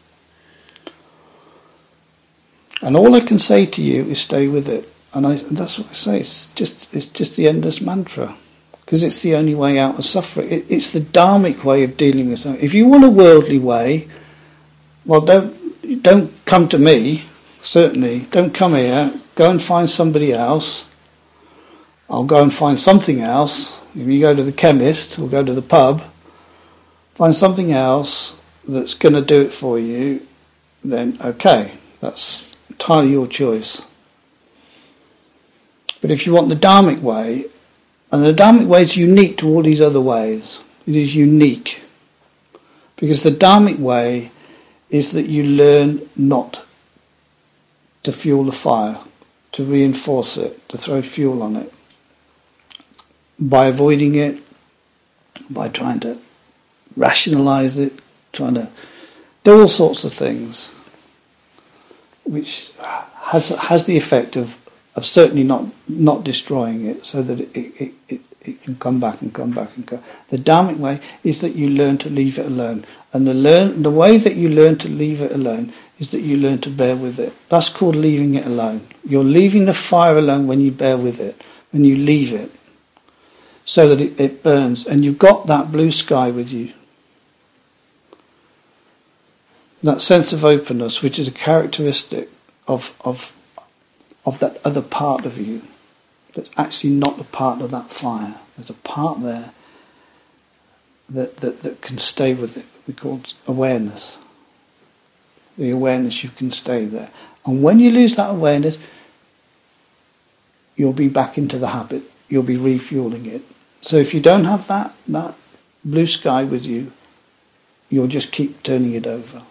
And all I can say to you is stay with it. And, I, and that's what I say. It's just it's just the endless mantra, because it's the only way out of suffering. It, it's the dharmic way of dealing with something. If you want a worldly way, well, don't don't come to me. Certainly, don't come here. Go and find somebody else. I'll go and find something else. If you go to the chemist or go to the pub, find something else that's going to do it for you. Then okay, that's entirely your choice. But if you want the dharmic way, and the dharmic way is unique to all these other ways, it is unique. Because the dharmic way is that you learn not to fuel the fire, to reinforce it, to throw fuel on it. By avoiding it, by trying to rationalize it, trying to do all sorts of things, which has has the effect of, of certainly not not destroying it, so that it, it, it, it can come back and come back and come. The dharmic way is that you learn to leave it alone. And the learn the way that you learn to leave it alone is that you learn to bear with it. That's called leaving it alone. You're leaving the fire alone when you bear with it, when you leave it, so that it, it burns, and you've got that blue sky with you. That sense of openness, which is a characteristic of of of that other part of you, that's actually not a part of that fire. There's a part there that that, that can stay with it. We call it awareness. The awareness you can stay there. And when you lose that awareness, you'll be back into the habit. You'll be refueling it. So if you don't have that, that blue sky with you, you'll just keep turning it over.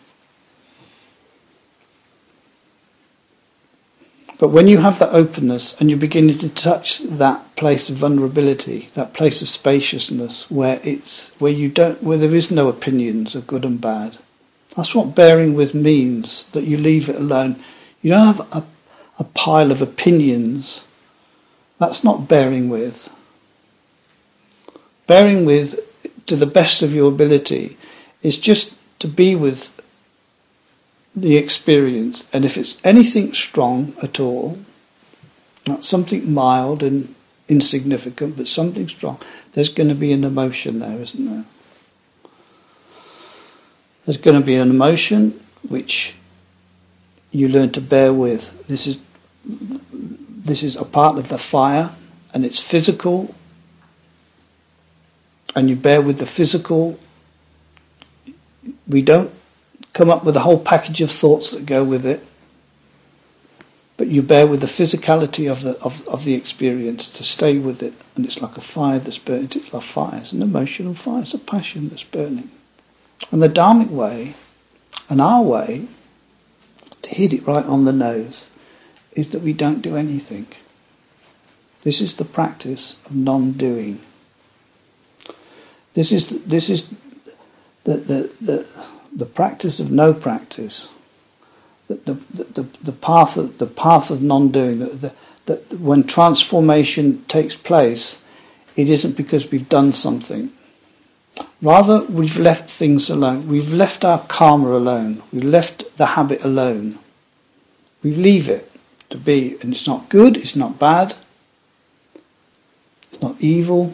But when you have that openness and you're beginning to touch that place of vulnerability, that place of spaciousness, where it's where you don't, where there is no opinions of good and bad, that's what bearing with means. That you leave it alone. You don't have a, a pile of opinions. That's not bearing with. Bearing with, to the best of your ability, is just to be with the experience, and if it's anything strong at all, not something mild and insignificant, but something strong, there's going to be an emotion there, isn't there? There's going to be an emotion which you learn to bear with. This is this is a part of the fire, and it's physical, and you bear with the physical. We don't come up with a whole package of thoughts that go with it, but you bear with the physicality of the of, of the experience, to stay with it. And it's like a fire that's burning. It's like fire. It's an emotional fire. It's a passion that's burning. And the dharmic way, and our way, to hit it right on the nose, is that we don't do anything. This is the practice of non-doing. This is this is the the the, the practice of no practice. The the the, the path of the path of non-doing. That that when transformation takes place, it isn't because we've done something. Rather, we've left things alone. We've left our karma alone. We've left the habit alone. We leave it to be, and it's not good. It's not bad. It's not evil.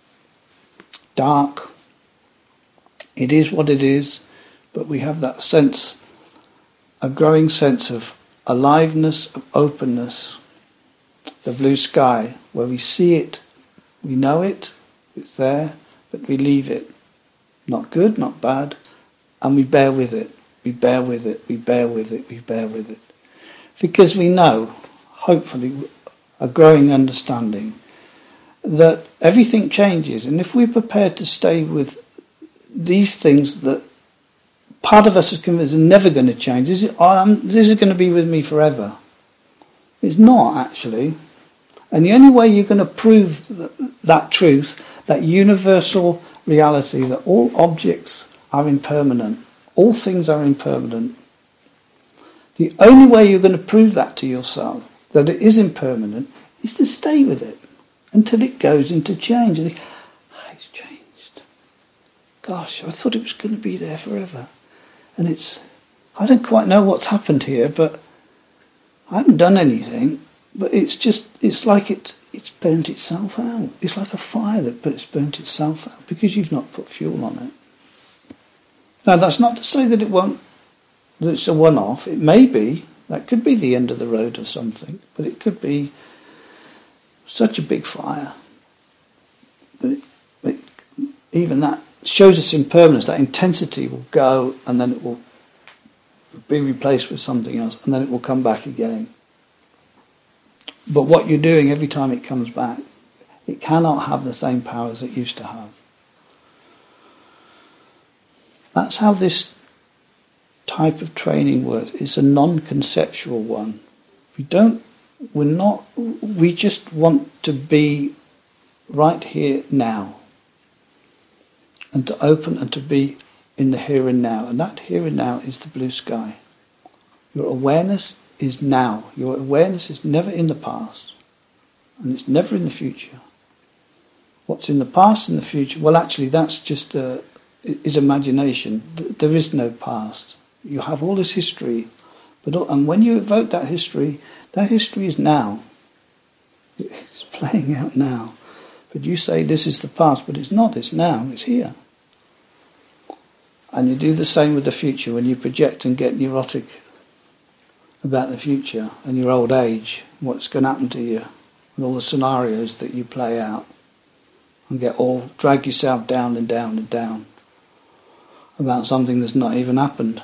Dark. It is what it is, but we have that sense, a growing sense of aliveness, of openness, the blue sky, where we see it, we know it, it's there, but we leave it. Not good, not bad, and we bear with it, we bear with it, we bear with it, we bear with it. Because we know, hopefully, a growing understanding that everything changes, and if we're prepared to stay with these things that part of us is convinced are never going to change, this is, um, this is going to be with me forever. It's not, actually. And the only way you're going to prove that, that truth, that universal reality, that all objects are impermanent, all things are impermanent, the only way you're going to prove that to yourself, that it is impermanent, is to stay with it until it goes into change. And think, oh, it's changed. Gosh, I thought it was going to be there forever. And it's, I don't quite know what's happened here, but I haven't done anything, but it's just, it's like it's, it's burnt itself out. It's like a fire that it's burnt itself out because you've not put fuel on it. Now that's not to say that it won't, that it's a one-off. It may be, that could be the end of the road or something, but it could be such a big fire. But it, it, even that shows us impermanence. That intensity will go and then it will be replaced with something else and then it will come back again. But what you're doing every time it comes back, it cannot have the same power as it used to have. That's how this type of training works. It's a non-conceptual one. We don't, we're not, we just want to be right here now. And to open and to be in the here and now. And that here and now is the blue sky. Your awareness is now. Your awareness is never in the past. And it's never in the future. What's in the past and the future, well actually that's just a, is imagination. There is no past. You have all this history. But and when you evoke that history, that history is now. It's playing out now. But you say this is the past, but it's not, it's now, it's here. And you do the same with the future when you project and get neurotic about the future and your old age, what's going to happen to you, and all the scenarios that you play out, and get all, drag yourself down and down and down about something that's not even happened.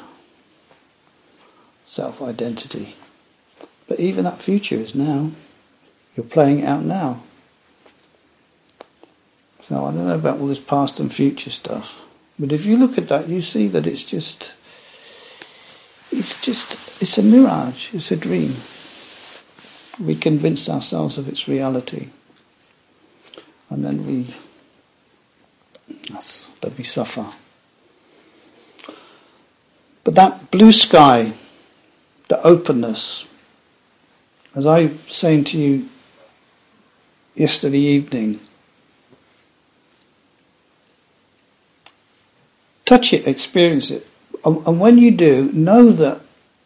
Self-identity. But even that future is now. You're playing it out now. So I don't know about all this past and future stuff, but if you look at that, you see that it's just, it's just, it's a mirage, it's a dream. We convince ourselves of its reality, and then we, that's, then we suffer. But that blue sky, the openness, as I was saying to you yesterday evening, touch it, experience it. And when you do, know that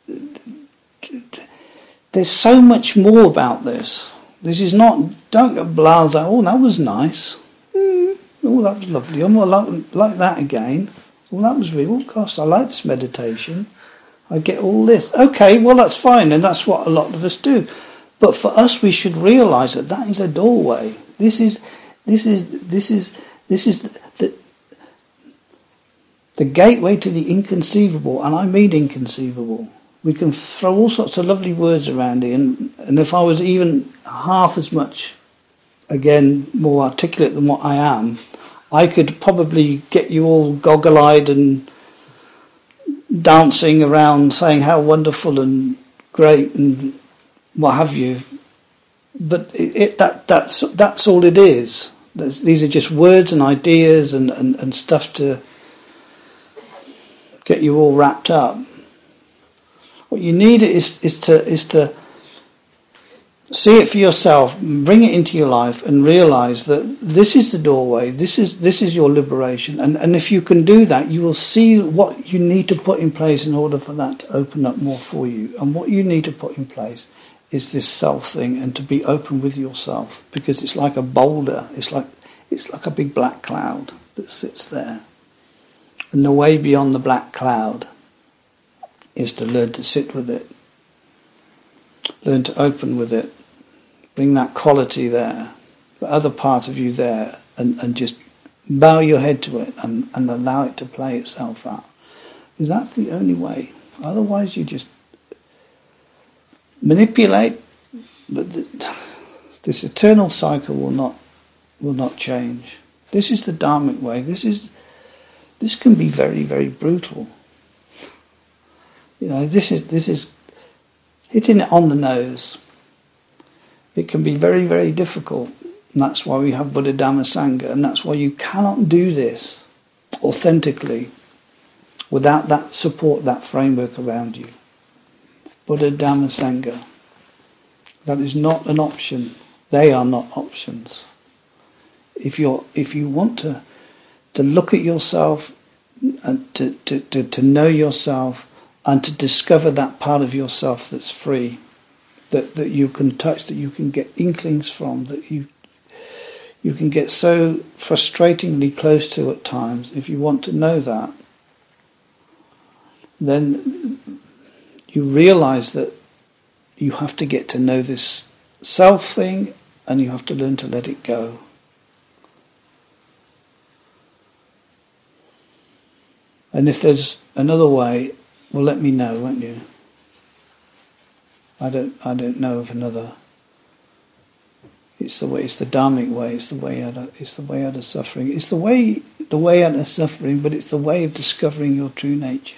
there's so much more about this. This is not, don't get blasé, oh, that was nice. Mm, oh, that was lovely. I'm like, like that again. Oh, that was real. Oh, gosh, I like this meditation. I get all this. Okay, well, that's fine, and that's what a lot of us do. But for us, we should realise that that is a doorway. This is, this is, this is, this is the, the The gateway to the inconceivable, and I mean inconceivable. We can throw all sorts of lovely words around it, and, and if I was even half as much, again, more articulate than what I am, I could probably get you all goggle-eyed and dancing around saying how wonderful and great and what have you. But it, it, that, that's, that's all it is. There's, these are just words and ideas and, and, and stuff to get you all wrapped up. What you need is is to is to see it for yourself, bring it into your life, and realise that this is the doorway. This is this is your liberation, and and if you can do that, you will see what you need to put in place in order for that to open up more for you. And what you need to put in place is this self thing, and to be open with yourself, because it's like a boulder. It's like it's like a big black cloud that sits there. And the way beyond the black cloud is to learn to sit with it, learn to open with it, bring that quality there, the other part of you there, and, and just bow your head to it and, and allow it to play itself out. Because that's the only way. Otherwise you just manipulate, but the, this eternal cycle will not will not change. This is the Dharmic way. This is This can be very, very brutal. You know, this is this is hitting it on the nose. It can be very, very difficult. And that's why we have Buddha, Dhamma, Sangha. And that's why you cannot do this authentically without that support, that framework around you. Buddha, Dhamma, Sangha. That is not an option. They are not options. If you're, if you want to, to look at yourself, and to, to, to, to know yourself and to discover that part of yourself that's free, that, that you can touch, that you can get inklings from, that you you can get so frustratingly close to at times. If you want to know that, then you realize that you have to get to know this self thing, and you have to learn to let it go. And if there's another way, well, let me know, won't you? I don't. I don't know of another. It's the way. It's the Dharmic way. It's the way out of. It's the way out of suffering. It's the way. The way out of suffering, but it's the way of discovering your true nature.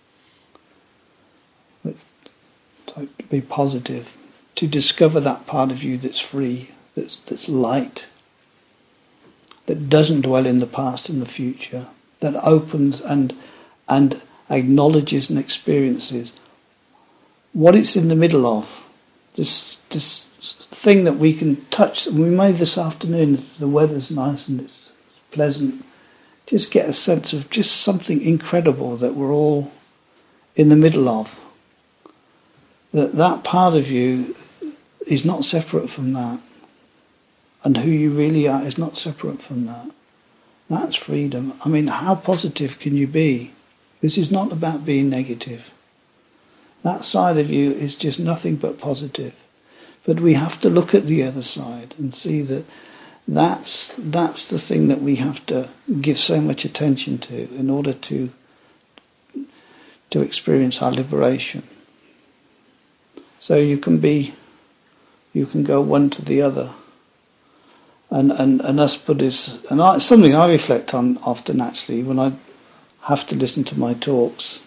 But, so to be positive, to discover that part of you that's free, that's that's light, that doesn't dwell in the past and the future, that opens and and acknowledges and experiences what it's in the middle of. This this thing that we can touch. We made this afternoon. The weather's nice and it's pleasant. Just get a sense of just something incredible that we're all in the middle of. That that part of you is not separate from that, and who you really are is not separate from that. That's freedom. I mean, how positive can you be? This is not about being negative. That side of you is just nothing but positive. But we have to look at the other side and see that that's that's the thing that we have to give so much attention to in order to to experience our liberation. So you can be, you can go one to the other. And, and, and us Buddhists, and I, it's something I reflect on often actually when I have to listen to my talks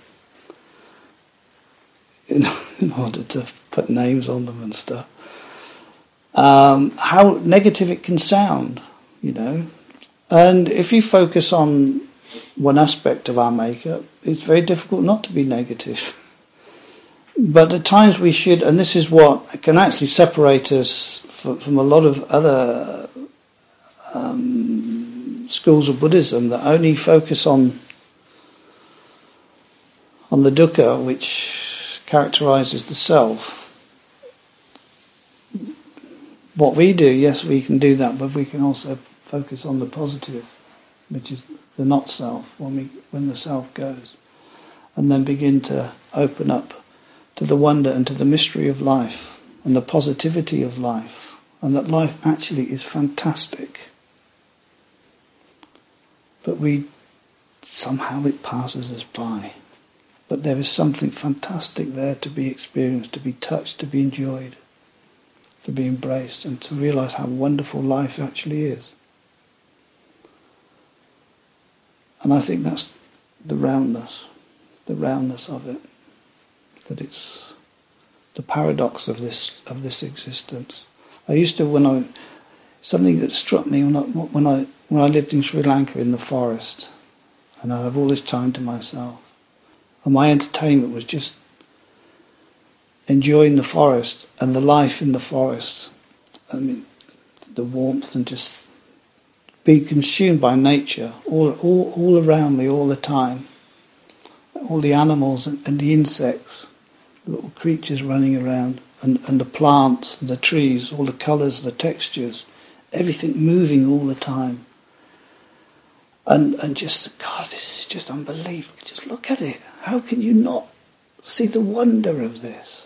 in, in order to put names on them and stuff. Um, how negative it can sound, you know. And if you focus on one aspect of our makeup, it's very difficult not to be negative. But at times we should, and this is what can actually separate us from, from a lot of other um, schools of Buddhism that only focus on on the dukkha, which characterizes the self. What we do, yes, we can do that, but we can also focus on the positive, which is the not self, when we when the self goes, and then begin to open up to the wonder and to the mystery of life and the positivity of life, and that life actually is fantastic. But we somehow it passes us by. But there is something fantastic there to be experienced, to be touched, to be enjoyed, to be embraced, and to realize how wonderful life actually is. And I think that's the roundness, the roundness of it. That it's the paradox of this of this existence. I used to, when I something that struck me when I when I when I lived in Sri Lanka in the forest, and I have all this time to myself, and my entertainment was just enjoying the forest and the life in the forest. I mean, the warmth and just being consumed by nature all all all around me all the time. All the animals and, and the insects, little creatures running around, and, and the plants, and the trees, all the colours, the textures, everything moving all the time. And and just, God, this is just unbelievable. Just look at it. How can you not see the wonder of this?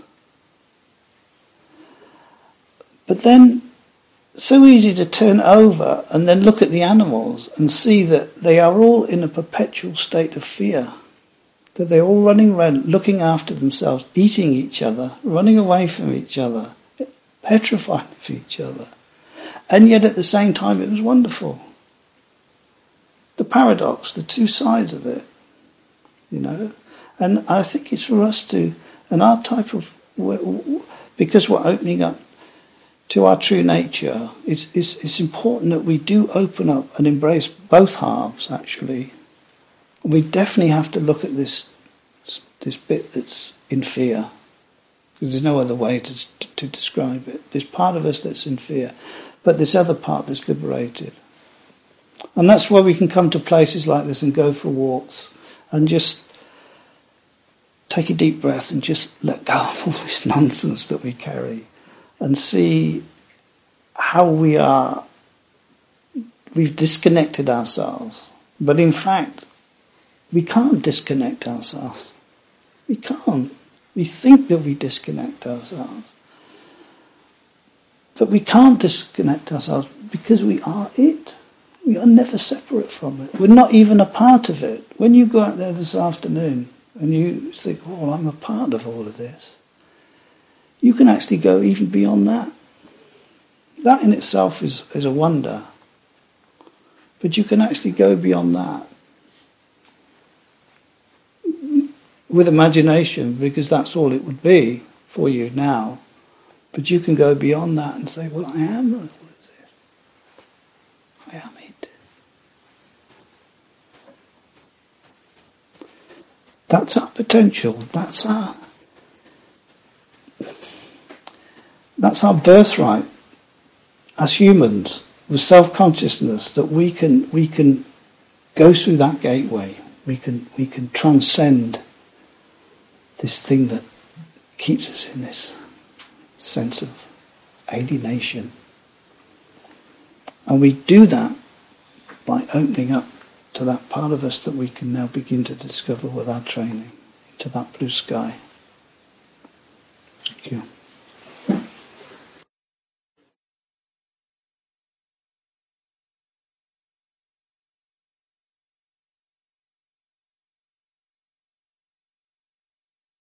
But then, so easy to turn over and then look at the animals and see that they are all in a perpetual state of fear. That they're all running around, looking after themselves, eating each other, running away from each other, petrified of each other. And yet at the same time it was wonderful. The paradox, the two sides of it, you know. And I think it's for us to, and our type of, because we're opening up to our true nature, it's, it's, it's important that we do open up and embrace both halves actually. We definitely have to look at this this bit that's in fear, because there's no other way to, to to describe it. There's part of us that's in fear, but this other part that's liberated. And that's why we can come to places like this and go for walks and just take a deep breath and just let go of all this nonsense that we carry and see how we are, we've disconnected ourselves. But in fact, we can't disconnect ourselves. We can't. We think that we disconnect ourselves. But we can't disconnect ourselves because we are it. We are never separate from it. We're not even a part of it. When you go out there this afternoon and you think, oh, I'm a part of all of this, you can actually go even beyond that. That in itself is, is a wonder. But you can actually go beyond that with imagination, because that's all it would be for you now. But you can go beyond that and say, well, I am all of this. I am it. That's our potential. That's our that's our birthright as humans, with self-consciousness, that we can we can go through that gateway. We can we can transcend this thing that keeps us in this sense of alienation. And we do that by opening up to that part of us that we can now begin to discover with our training, into that blue sky. Thank you.